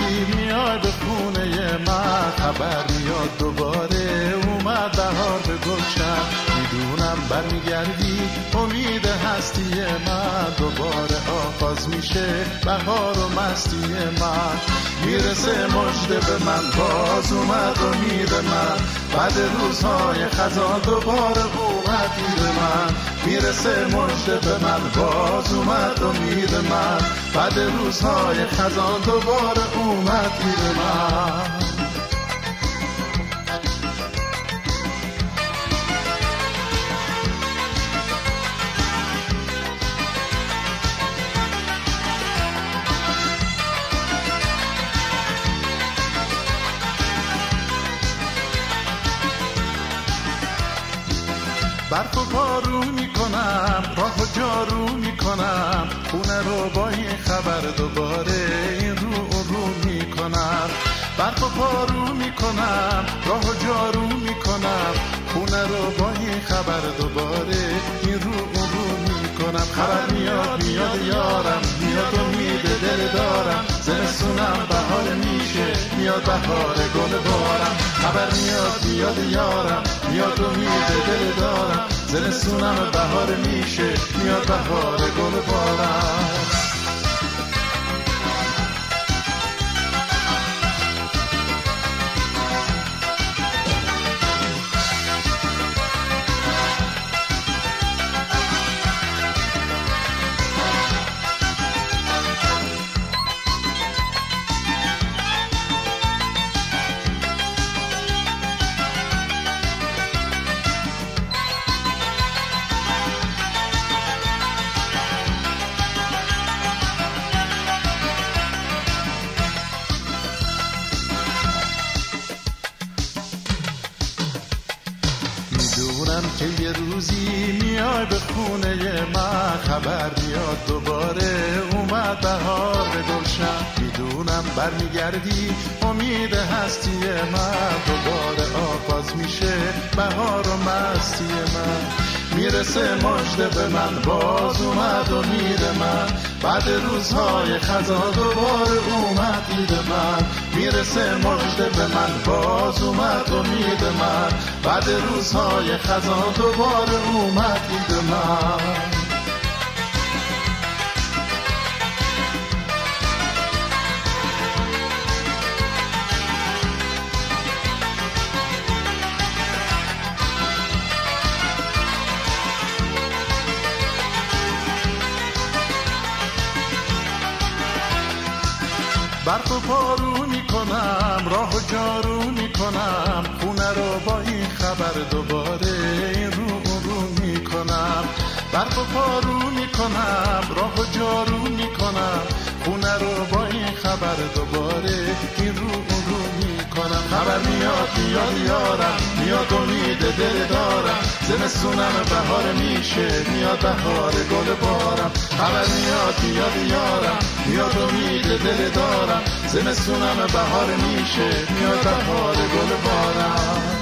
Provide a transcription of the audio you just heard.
میای به خونه من، خبر میاد دوباره اومد بهار به گلشن. میدونم برمیگردی امید هستی من، دوباره آغاز میشه بهار و مستی من. میرسه مژده به من، باز اومد امید من، بعد روزهای خزان دوباره اومد دیر من. میرسه مژده به من، باز اومد امید من، بعد روزهای خزان دوباره اومد دیر من. برف و بارون میکنم، راه و جارو میکنم، خونه رو با این خبر دوباره این رو میکنم. برف و بارون میکنم، راه و جارو میکنم، خونه رو با این خبر دوباره این رو میکنم. خبر میاد یارم، میاد امید دل دارم، زمستونم بهار میشه، میاد بهار گل بارم. خبر میاد یارم، میاد امید دل دارم، زمستونم بهار میشه، میاد بهار گل بارم. میدونم که یه روزی میای به خونه من، خبر میاد دوباره اومد بهار به گلشن. میدونم برمیگردی امید هستی من، دوباره آغاز میشه بهار و مستی من. میرسه مژده به من، باز اومد امید من، بعد روزهای خزان دوباره اومد دید من. میرسه مژده به من، باز اومد امید من، بعد روزهای خزان دوباره اومد دید من. برف و بارون میکنم، راه و جارو میکنم، خونه رو با این خبر دوباره این رو میکنم. برف و بارون میکنم، راه و جارو میکنم، خونه رو با این خبر دوباره این رو میکنم. خبر میاد یارم، میاد امید دل دارم، زمستونم بهار میشه، میاد بهار گل بارم. خبر میاد یارم، میاد امید دل دارم، زمستونم بهار میشه، میاد بهار گل بارم.